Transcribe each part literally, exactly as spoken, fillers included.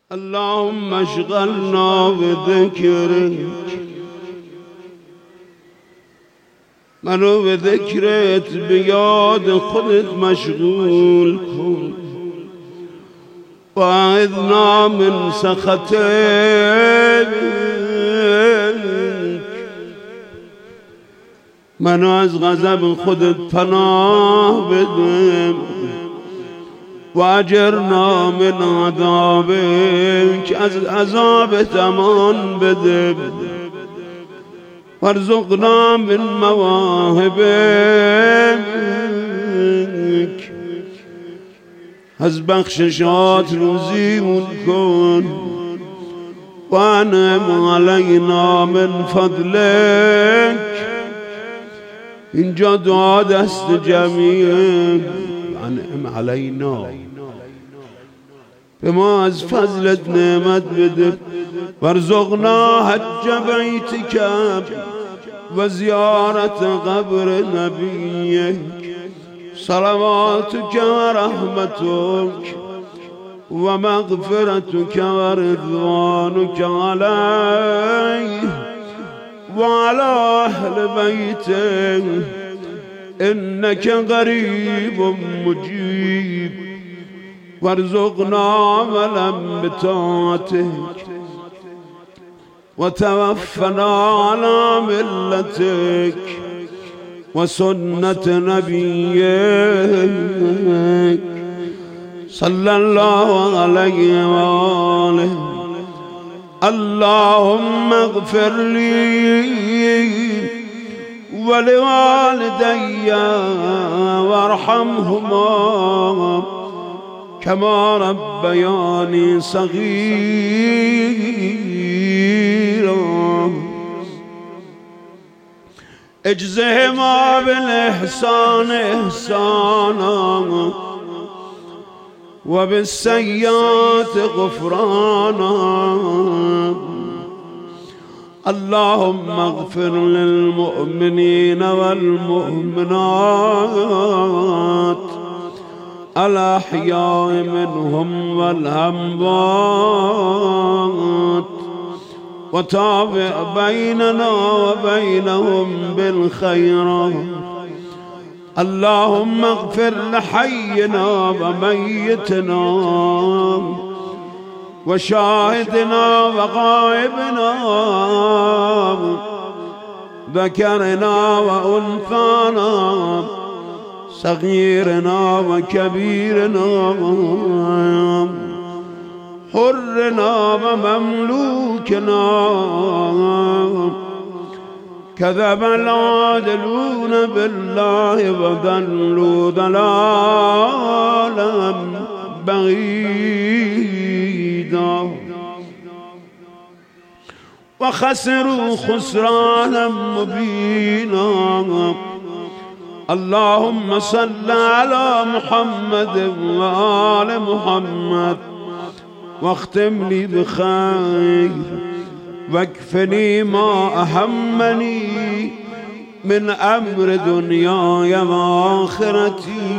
اللهم اشغلنا بذكرك، منو بذكرت بیاد خودت مشغول کن، واعذنا من سخطك، منو از غضب خودت پناه بده، واجرنا من عذابك، از عذابت امان بده، وارزقنا من مواهبك، از بخششات روزیمون کن، وانعم علینا من فضلك. اینجا دعا دست جمعیه، وانعم علینا، به ما از فضلت نعمت بده، وارزقنا حج بیتک و زیارت قبر نبیک، صلواتک و رحمتک و مغفرتک و رضوانک علیه و علی اهل بیته، انک قریب مجیب، وارزقنا عملا بطاعتك وتوفنا على ملتك وسنة نبيك صلى الله عليه وآله. اللهم اغفر لي ولوالدي وارحمهما كما ربياني صغيرا، اجزهما بالإحسان إحسانا وبالسيئات غفرانا. اللهم اغفر للمؤمنين والمؤمنات الأحياء منهم والأموات، وتابع بيننا وبينهم بالخيرات. اللهم اغفر لحينا وميتنا وشاهدنا وغائبنا ذكرنا وأنثانا صغيرنا وكبيرنا حرنا ومملوكنا. كذب العادلون بالله وضلوا ضلالا بعيدا، وخسروا خسرانا مبينا. اللهم صل على محمد وآل محمد، واختم لي بخير، واكفني ما أهمني من أمر دنياي وآخرتي،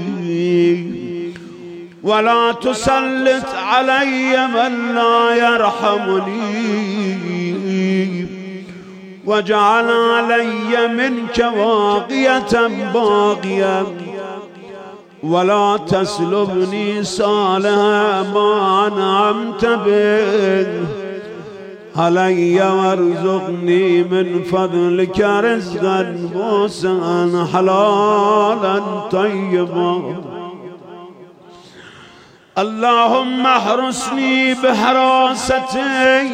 ولا تسلط علي من لا يرحمني، واجعل علي منك واقية باقية، ولا تسلبني صالح ما أنعمت به علي، وارزقني من فضلك رزقا واسعا حلالا طيبا. اللهم احرسني بحراستك،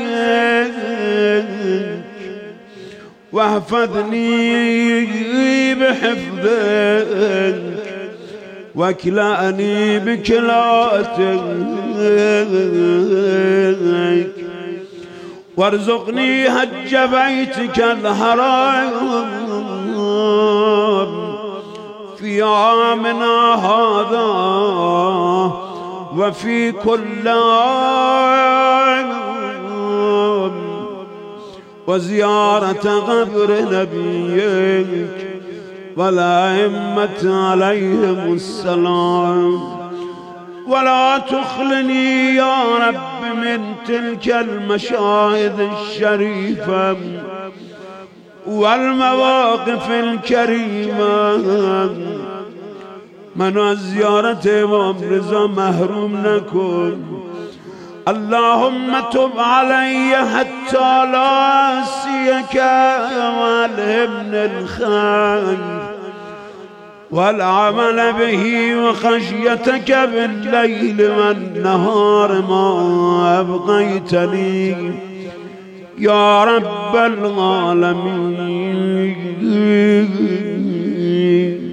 واحفظني بحفظك، واكلأني بكلاتك، وارزقني حج بيتك الحرام في عامنا هذا وفي كل عام، وزيارة قبر نبيك والأئمة عليهم السلام، ولا تخلني يا رب من تلك المشاهد الشريفة والمواقف الكريمة من از زیارت امام رضا محروم نکن. اللهم تب علی حتی لا أنسیک والهمن الخير والعمل به وخشيتك بالليل والنهار ما أبقيتني يا رب العالمين.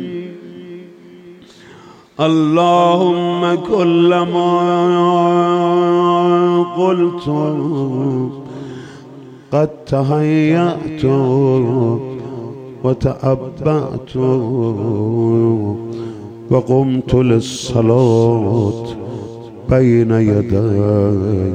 اللهم كل ما قلت قد تهيأت وتأبأت وقمت للصلاة بين يديك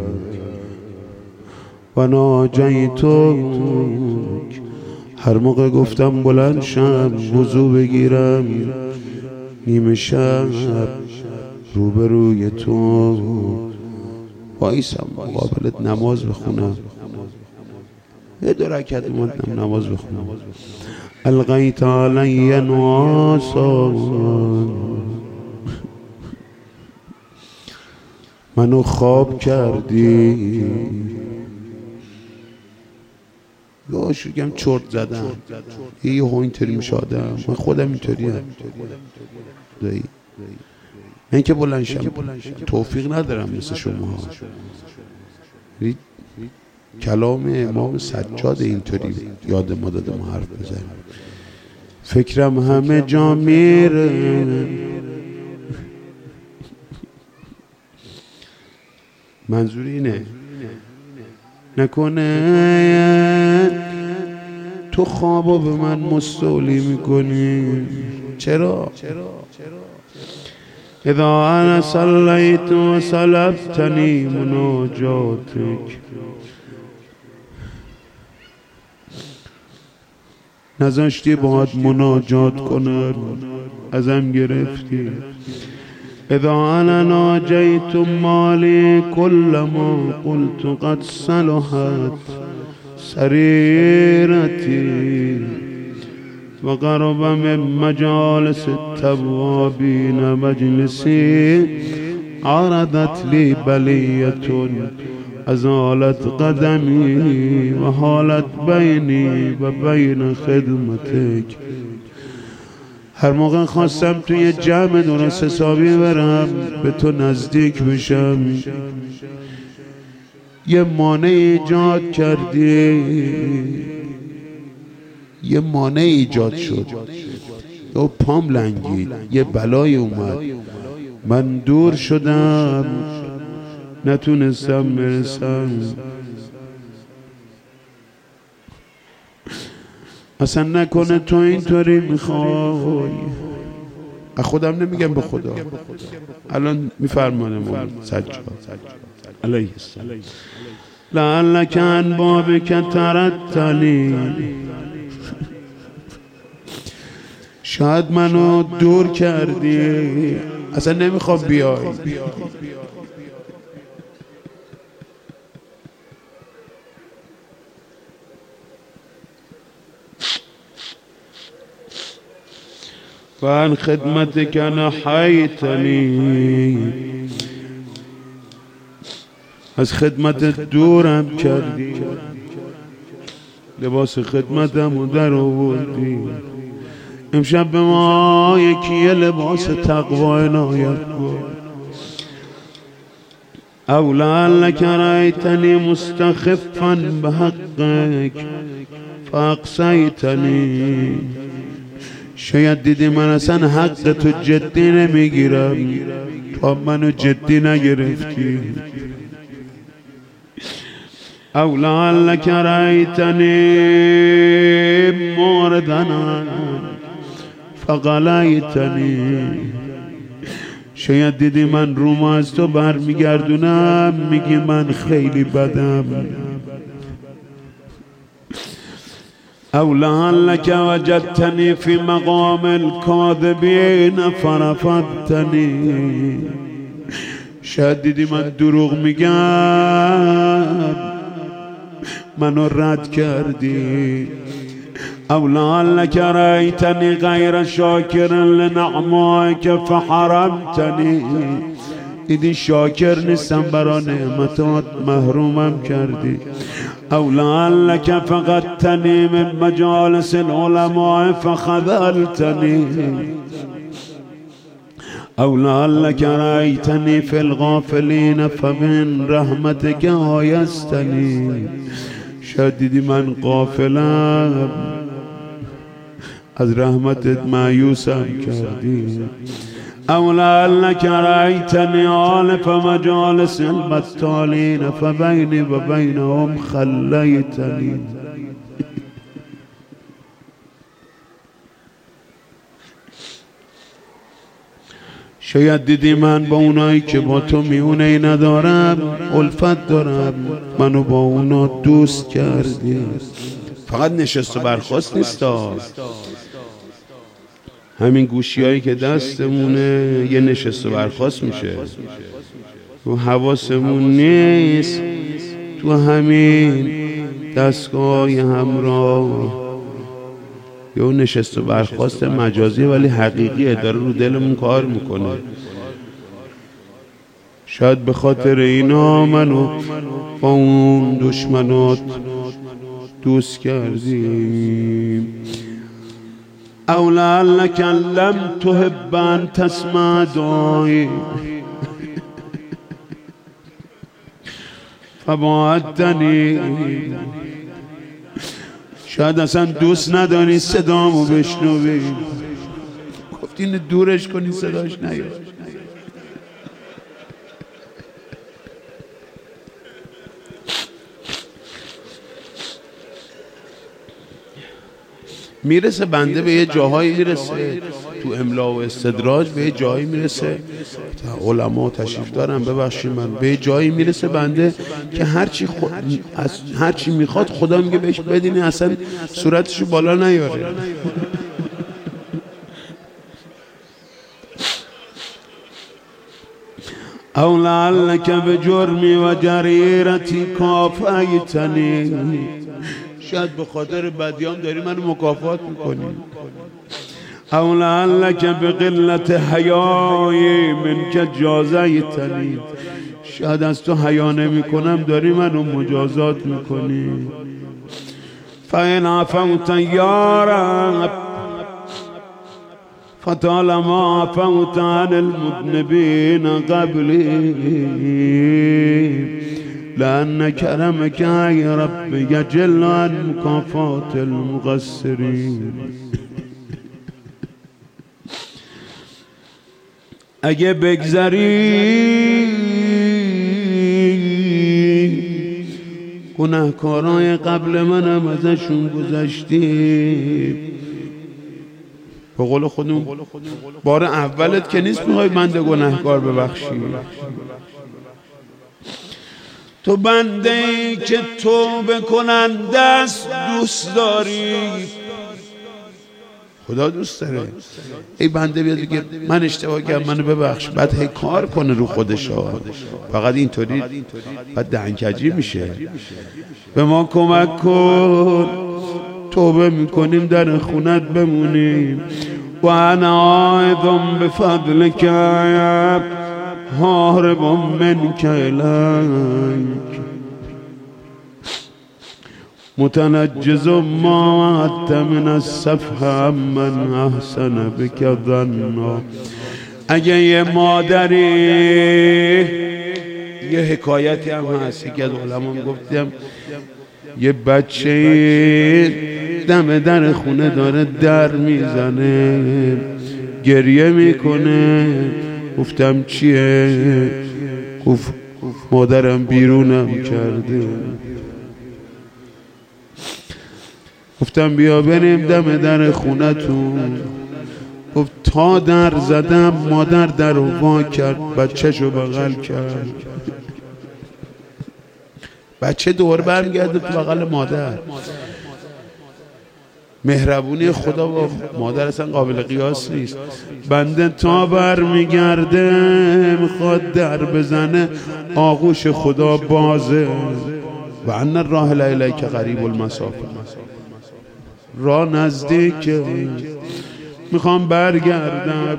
وناجيتك. هر موقع گفتم بلند شم وضو بگیرم نیمه شب روبروی تو وایسم مقابلت نماز بخونم، یه دو رکعت اومدم نماز بخونم. القیت علی نواسا منو خواب کردی، یا شکم چرت زدم یه ها اینطوری میشه آدم، من خودم اینطوری هم دایی. من که بلند شم توفیق ندارم مثل شما. کلام امام سجاد اینطوری یاد ما داده ما حرف بزنیم. فکرم همه جا میره، منظور اینه نکنه تو خوابو به من مستولی میکنی. چرا؟ اذا انا صلیت و صلبتنی مناجاتک، نذاشتی باید مناجات کنم ازم گرفتی. اذا انا ناجیت مالی کل ما قلت قد صلحت سریرتی وقرب من مجالس التوابین مجلسی عرضت لی بلیة ازالت قدمی و حالت بینی و بین خدمتک. هر موقع خواستم توی جمع درست حسابی برم به تو نزدیک بشم یه مانع ایجاد کردی، یه مانع ایجاد شد یا پام لنگید، یه بلای اومد، من دور شدم نتونستم برسم. اصلا نکنه تو اینطوری میخوای، خودم نمیگم به خدا، الان میفرمانه امام سجاد علیه السلام لعلک عن بابک تردتنی، شاید منو دور کردی، اصلا نمیخوام بیای. فان خدمتك نحیتنی، از خدمت دورم کردی، لباس خدمتم در آوردی. امشب به ما یکی لباس تقوا عنایت کن. او لعلک رأیتنی مستخفا بحقک فاقصیتنی، شاید دیدی من اصلا حق تو جدی نمیگیرم تو منو جدی نگرفتی. او لعلک رأیتنی موردنا فقلیتنی، شاید دیدی من روم از تو برمیگردونم میگی من خیلی بدم. او لعلک وجدتنی فی مقام الکاذبین فرفضتنی، شاید دیدی من دروغ میگم منو رد کردی. او لعلک رأیتنی غیر شاکر لنعمائک فحرمتنی، دیدی شاکر نیستم برا نعمتات محرومم کردی. او لعلک فقدتنی من مجالس العلماء فخذلتنی، او لعلک رأیتنی فی الغافلین فمن رحمتک آیستنی، شاید دیدی من غافلم از رحمتت مایوسم کردی. او لعلک رأیتنی آلف مجالس البطالین فبینی و بینهم خلیتنی، شاید دیدی من با اونایی که با تو میونه ای ندارم الفت دارم، منو با اونا دوست کردی. فقط نشست و برخاست نیستا، همین گوشی هایی که دستمونه یه نشست و برخاست میشه، تو حواسمون نیست، تو همین دستگاه همراه یا نشست و برخاست مجازی ولی حقیقیه، داره رو دلمون کار میکنه. شاید به خاطر اینا منو با اون دشمنات دوست کردی. او لعلک لم تحب ان تسمع دعایی فبعدتنی، شاید اصلا دوست نداری صدامو بشنوی، گفتی اینو دورش کنی صداش نیاد. میرسه بنده به یه جاهایی میرسه تو املا و استدراج، به یه جایی میرسه علما تشریف دارن ببخشید من، به یه جایی میرسه بنده که هرچی خود از هرچی میخواد خدا میگه بهش بدینی اصلا صورتشو بالا نیاره. او لعلک بجرمی و جریرتی کافیتنی، شاید به خاطر بدیام داری منو مکافات میکنی. او لعلک بقلت حیایی منک جازیتنی، شاید از تو حیا نمیکنم داری منو مجازات میکنی. فإن عفوت یا رب فطالما عفوت عن المذنبین قبلی، لأن کرمک ای رب یجل عن مکافات المقصرین. اگه بگذری گناهکارای قبل منم ازشون گذشتی، به قول خودمون بار اولت که نیست میخوای بنده گناهکار ببخشی. تو بنده ای که توبه کننده است دوست داری، خدا دوست داره. ای بنده بیاد بگه من اشتباه کردم منو ببخش، بعد هی کار کنه رو خودش ها. فقط اینطوری بعد دهنکجی میشه. به ما کمک کن توبه میکنیم در خونت بمونیم. و انا عایدم بفضلک هارب منک الیک متنجز ما وعدت من الصفح من احسن بک ظنا. اگه یه مادری، یه حکایتی هم هست که از علما میگفتم یه بچه دم در خونه داره در میزنه گریه میکنه، گفتم چیه؟ گفت مادرم بیرونم کرده. گفتم بیا بریم دم در خونتون. گفت تا در زدم مادر در رو وا کرد، بچه‌شو بغل کرد. بچه دور برمیگرده تو بغل مادر. مهربونی خدا با مادر اصلا قابل قیاس نیست. بنده تا بر میگرده میخواد در بزنه، آغوش خدا بازه. و ان الراحل الیک قریب المسافه، راه نزدیکه، میخوام برگردم.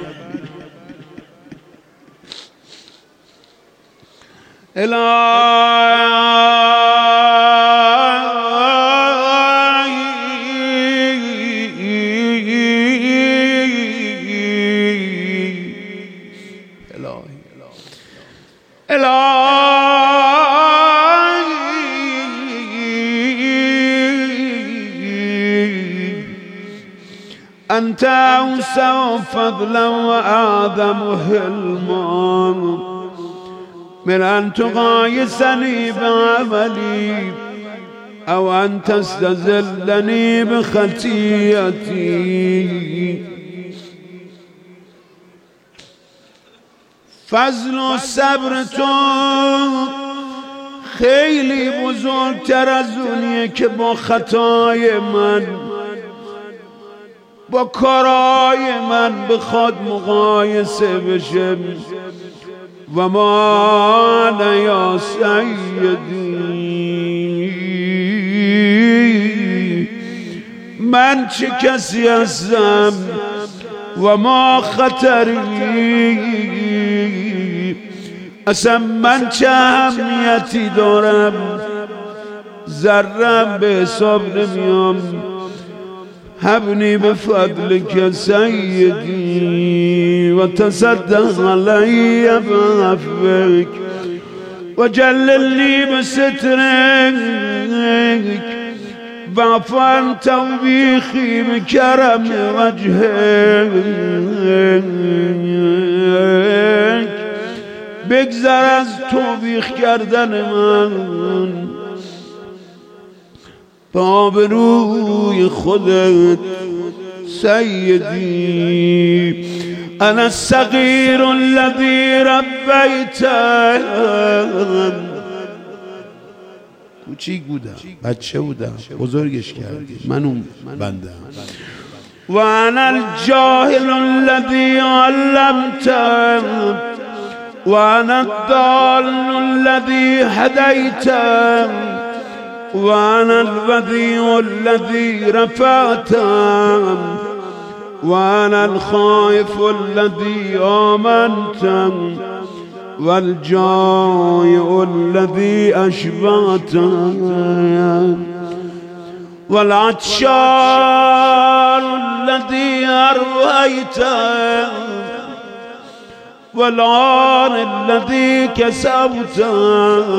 أنت أوسع فضلا وأعظم حلما من أن تقايسني بعملي أو أن تستذلني بخطيئتي. فضل و صبر تو خیلی بزرگتر از اونیه که با خطای من، با کارای من بخواد مقایسه بشه. و ما انا یا سیدی، من چه کسی هستم و ما خطری، اصلا من چه اهمیتی دارم، ذرم به حساب نمیام. هبني بفضلك سيدي وتصدق علي بعفوك وجللني بسترك واعف عن توبيخي بكرم وجهك. بگذر از توبیخ کردن من، با آبروی خودت سیدی. انا الصغیر الذی ربیتم، کوچیک بودم، بچه بودم، بزرگش کردی، من اون بندم. و انا الجاهل الذی علمتم و انا الضال الذی هدیتم وأنا الوذيع الذي رفعتم وأنا الخائف الذي آمنتم والجائع الذي أشبعتم والعطشان الذي أرويتم والعار الذي كسوتم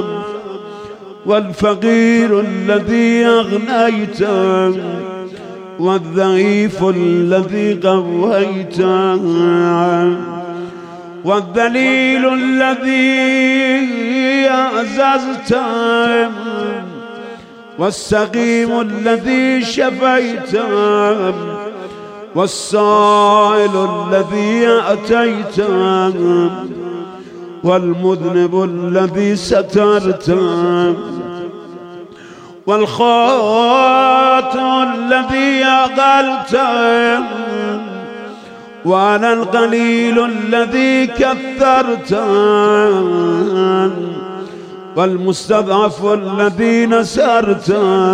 والفقير الذي أغنيت والضعيف الذي قويت والذليل الذي أعززت والسقيم الذي شفيت والسائل الذي أتيت والمذنب الذي سترت والخاطئ الذي أقلت وأنا القليل الذي كثرت والمستضعف الذي نسرت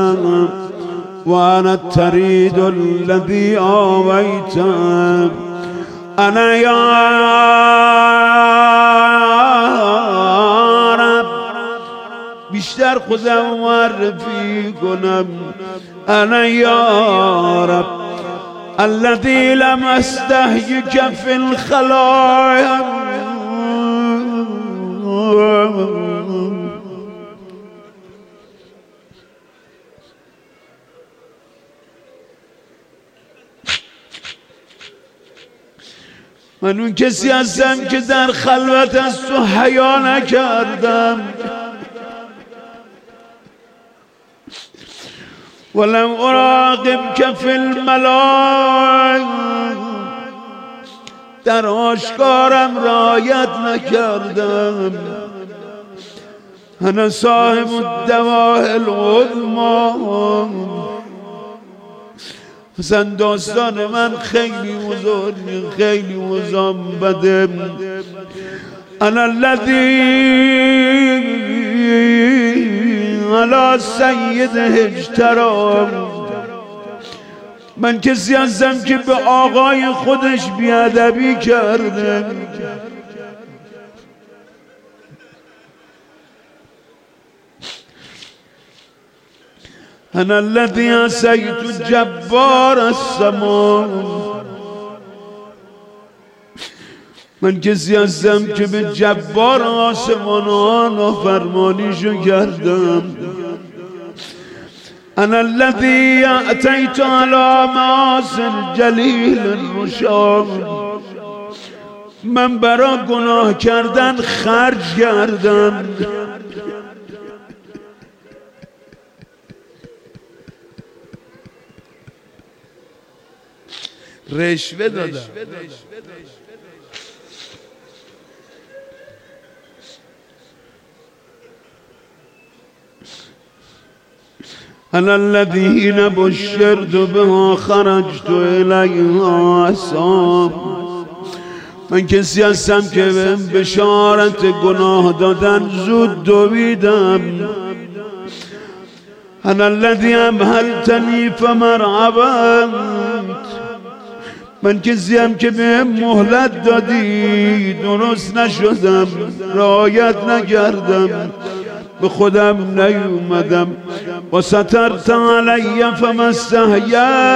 وأنا التريد الذي آويت. أنا يا رب بیشتر خودم معرفی کنم. أنا يا رب الذي لم استحيك في الخلايا من اون کسی هستم که در خلوت از تو حیا نکردم ولم اراقبك في الملا، در آشکارم رعایت نکردم. انا صاحب الدواء العظمى مثلا داستان من خیلی بزرگ، خیلی وزام بده. انا الذی علی سید اجترام، من کسی هستم که به آقای خودش بیادبی کرده. انا الذی عصیت جبار السما، من کسی هستم که به جبار آسمانان نافرمانیشو کردم. انا الذی اعطیت علی معاصی الجلیل الرشاد، من برا گناه کردن خرج کردم. رشوه دادم. انا الذین بشرت بها خرجت الیها اصحاب، من کسی هستم که به بشارت گناه دادن زود دویدم. انا الذی امهلتنی فمرحبا، من کسی هم که به مهلت دادی درست نشدم، رعایت نکردم، به خودم نیومدم. و سترت علی فما استحییت،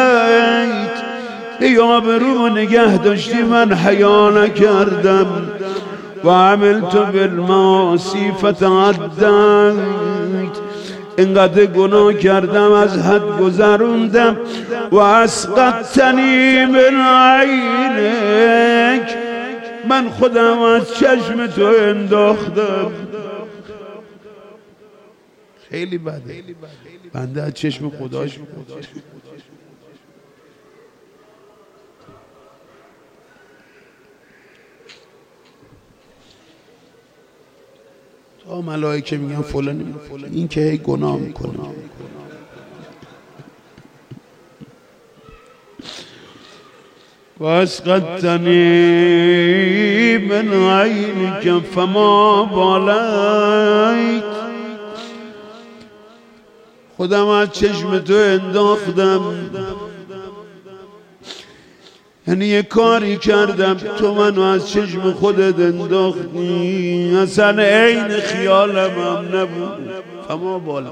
ای آبرو نگه داشتی من حیا نکردم. و عملت بالمعاصی فتعدیت، اینقدر گناه کردم از حد گذروندم. و اسقطتنی من عینک، من خودم از چشم تو انداختم. خیلی بده بنده از چشم خداش. تا ملائکه میگن فلان، این که هی گناه میکنه. و اسقطتنی من عینک فما بالایت، خودم از چشم تو انداختم. یعنی یه کاری کردم تو منو از چشم خودت انداختی، اصلا عین خیالم هم نبود. فما بالایت،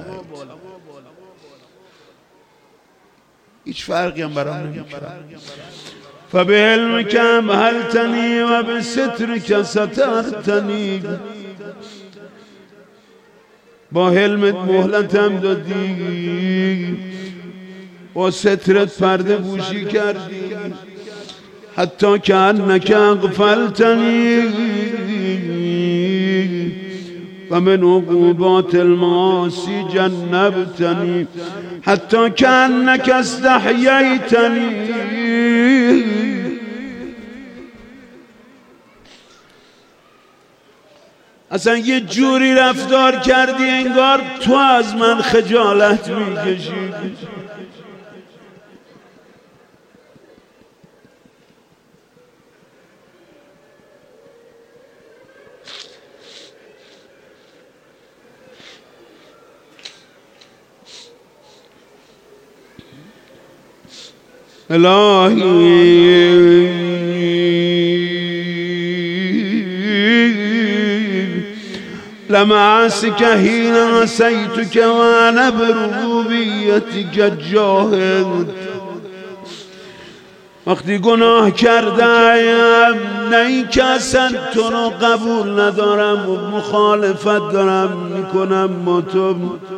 هیچ فرقی هم برام نمی‌کرد. فبعلمک امهلتنی و بسترک سترتنی، با حلمت مهلتم دادی، با سترت پرده پوشی کردی. حتی که انک اغفلتنی و من عقوبات المعاصی جنبتنی، حتی که انک استحییتنی. اصلا یه جوری رفتار کردی انگار تو از من خجالت میکشی. الهی لمعاسك حين عصيتك وانا بربوبيتك جاهد، وقتی گناه کردم نه این که اصلا تو رو قبول ندارم و مخالفت دارم میکنم با تو،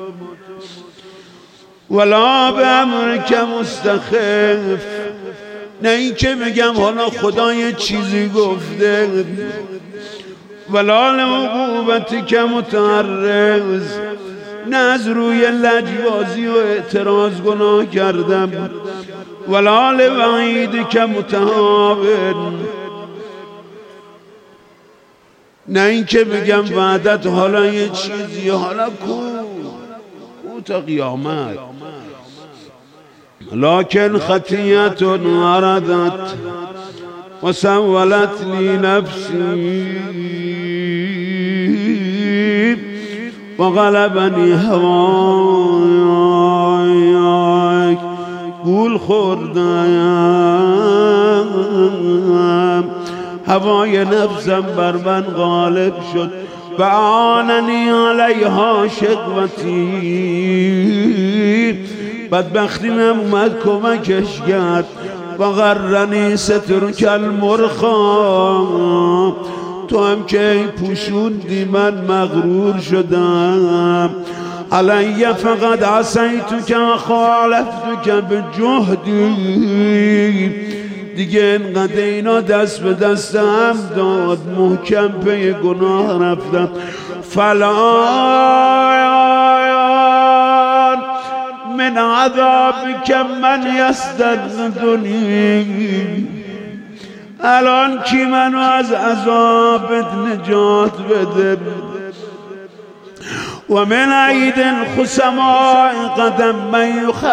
ولا به امرک مستخف، نه این که بگم حالا خدا یه چیزی گفته، ولا لعقوبتک متعرض، نه از روی لجبازی و اعتراض گناه کردم، ولا لوعیدک متهاون، نه این که بگم وعدت حالا یه چیزی، حالا کو کو تا قیامت. لكن خطية وردت وسولت لي نفسي وغلبني هواك. گول خوردم هوای نفسم بر من غالب شد و آننی علیها شقوتی. بدبختی من اومد کمکش کرد و غرنی سترک المرخا. تو هم که پوشوندی من مغرور شدم. علی فقط عصیتک و خالفتک بجهدی. دیگه اینقدر اینا دست به دست هم داد محکم پی گناه رفتم. فلان من عذابک من یستنقذنی. الان کی منو از عذابت نجات بده. و من عید خصماء قدم من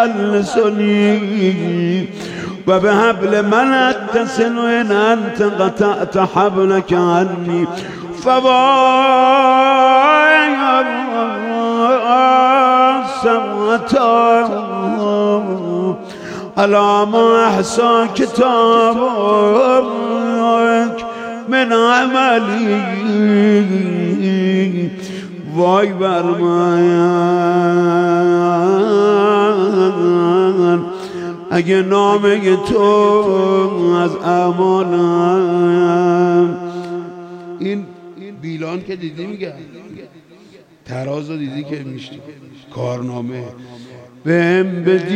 یخلصنی. و به حبل من اتصل ان انت قطعت حبلك عنی. فوای سوتا على ما احصى كتابك من عملی. وای بر من اگه نامه تو از اعمالم. این بیلان که دیدی میگه تراز رو دیدی که میشه کارنامه بهم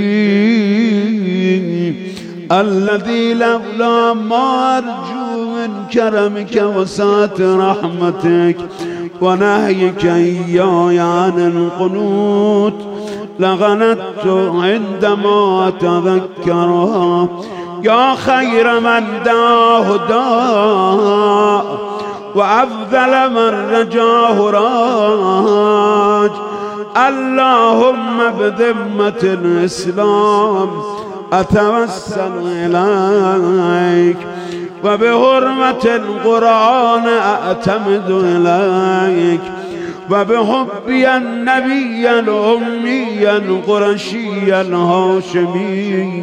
بدی. الذي لولا ما ارجو من کرمك وسعت رحمتك ونهيك إياي عن القنوت لغنت عندما تذكرها. يا خير من دعاه داء وأفضل من رجاه راج. اللهم بذمة الإسلام أتوسل إليك وبحرمة القرآن أعتمد إليك وبحبي النبي الأمي القرشي الهاشمي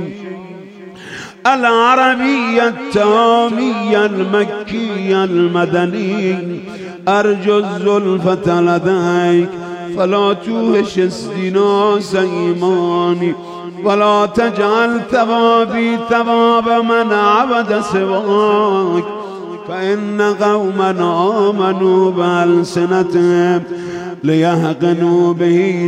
العربي التامي المكي المدني أرجو الزلفة لديك فلا توهش استناس إيماني ولا تجعل ثوابي ثواب من عبد سواك. فإن قوما آمنوا بألسنتهم ليحقنوا به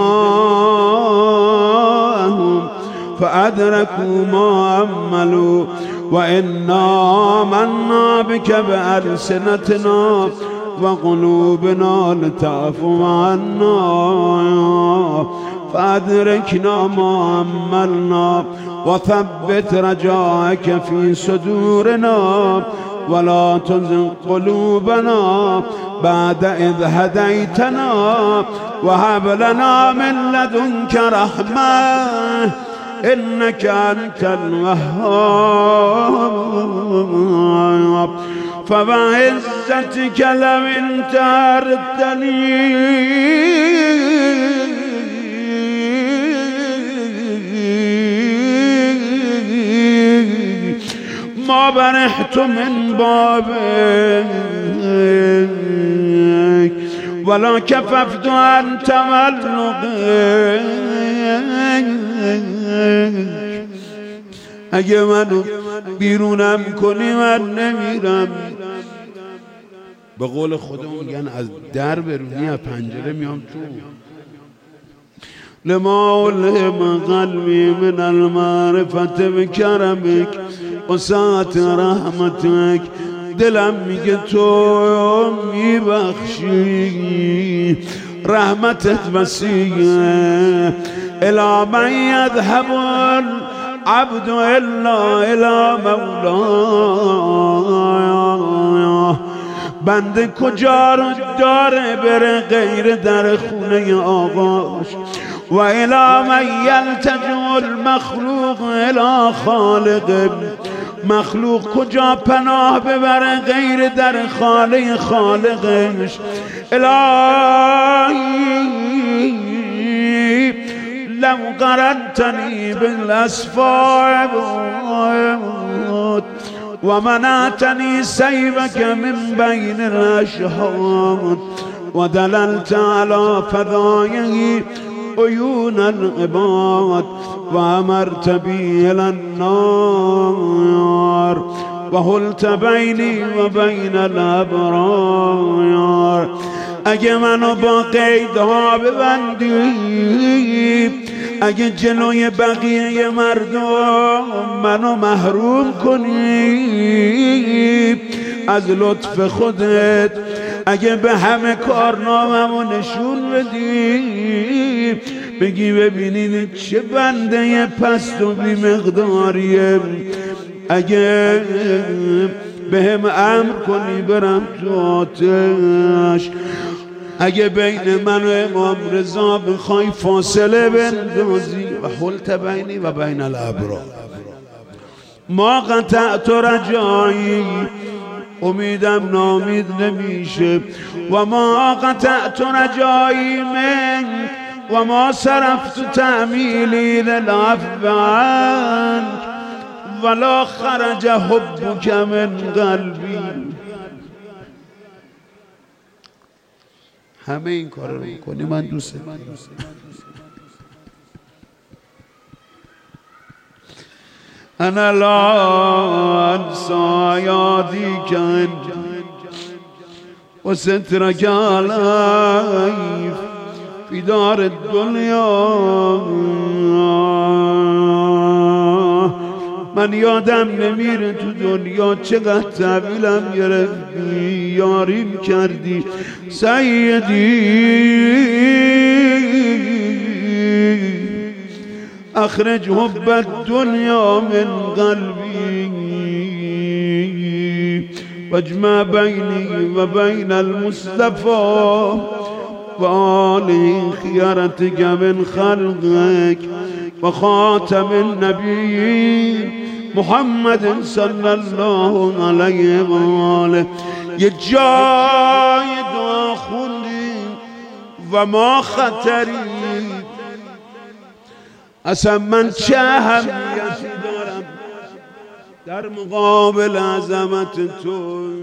دماءهم فأدركوا ما عملوا وإنا آمنا بك بألسنتنا وقلوبنا لتعفو عنا فأدركنا ما عملنا وثبت رجاءك في صدورنا ولا تزغ قلوبنا بعد إذ هديتنا وهب لنا من لدنك رحمة إنك أنت الوهاب. فبعزتك لو انتهرتني ما برحت من بابك ولا كففت عن تملقك. اگه منو بیرونم کنی من نمیرم. به قول خودمون میگن از در برونی از پنجره میام تو. لما علم قلبي من المعرفة بكرمك وسعت رحمتك. دلم میگه تو میبخشی رحمتت وسیعه. الى من يذهب العبد الا الى مولاه. بنده کجا رو داره بره غیر در خونه آقاش. و الی من یلتجو المخلوق الی خالق. مخلوق کجا پناه ببره غیر در خانه خالقش. الهی لو قرنتنی بالاسفار و منعتنی سیبک من بین الاشهاد و دللت علی فضایه عیون العباد و امرت بی الی النار و حلت بینی و بین الابرار. اگه منو با قیدها ببندی، اگه جلوی بقیه مردم منو محروم کنی از لطف خودت، اگه به همه کارنامه‌مو نشون بدی، بگی ببینید چه بنده پست و بی مقداریه، اگه به هم امر کنی برم تو آتش، اگه بین من و امام رضا بخوای فاصله بندازی و حلت بینی و بین الابرار. ما قطعت رجایی، امیدم نامید نمیشه، و ما قطعت رجایی من و ما صرفت تعمیلی للعفو عنک ولا خرج حبک من قلبی. همه این کار رو میکنی، من دوست دارم. انا لا انسى یادیک و سترک علی فی دار الدنیا. من یادم نمیره تو دنیا چقدر تحویلم گرفتی، یاریم کردی سیدی. اخرج حب الدنیا من قلبی واجمع بینی و بین المصطفى و آله خیرتک من خلقک و خاتم النبی محمد صلی الله علیه و آله. یه جای دعا خوندیم و ما خطری، اصلا من چه اهمیتی دارم در مقابل عظمت تو.